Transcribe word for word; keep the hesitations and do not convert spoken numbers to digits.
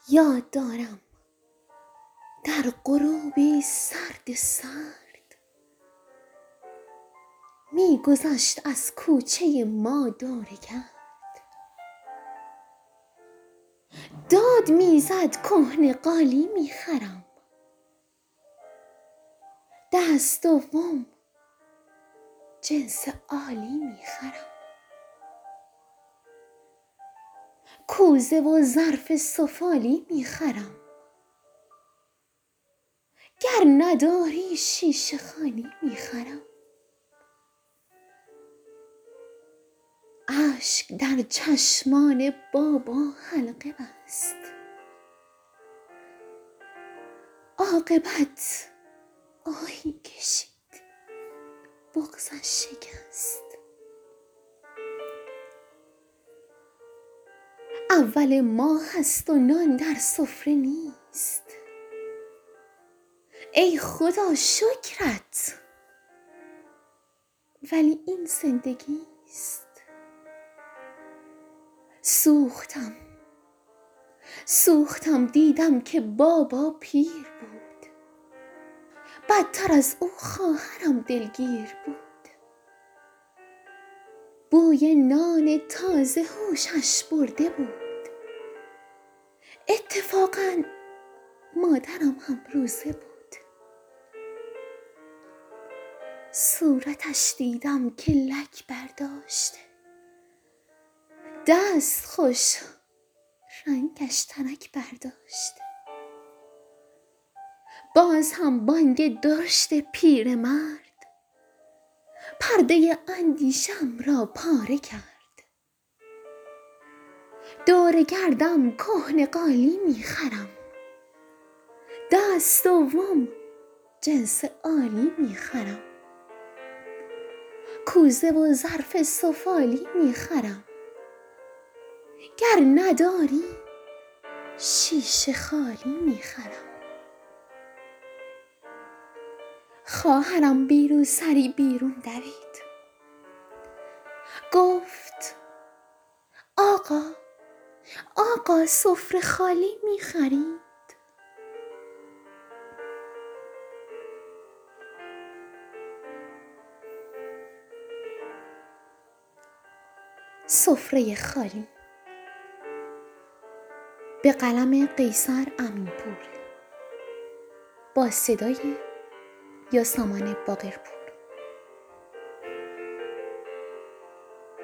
یاد دارم در غروبی سرد سرد می گذشت از کوچه ما دور گرد. داد می زد کهنه قالی می خرم، دست دوم جنس عالی می خرم. کوزه و ظرف سفالی می خرم، گر نداری شیشه خالی می خرم. اشک در چشمان بابا حلقه بست، عاقبت آهی کشید بغضش شکست. اول ماه است و نان در سفره نیست، ای خدا شکرت، ولی این زندگی است. سوختم سوختم دیدم که بابا پیر بود، بدتر از او خواهرم دلگیر بود. بوی نان تازه هوشش برده بود، اتفاقاً مادرم هم روزه بود. صورتش دیدم که لک برداشته، دست خوش رنگش ترک برداشته. باز هم بانگ درشت پیرمرد پرده اندیشم را پاره کرد. دور گردم کهنه قالی می خرم، دست دوم جنس عالی می خرم. کوزه و ظرف سفالی می خرم، گر نداری شیشه خالی می خرم. خواهرم بی روسری بیرون دوید، گفت آقا آقا سفره خالی می خرید؟ سفره خالی، به قلم قیصر امین‌پور، با صدای یاسمن باقرپور.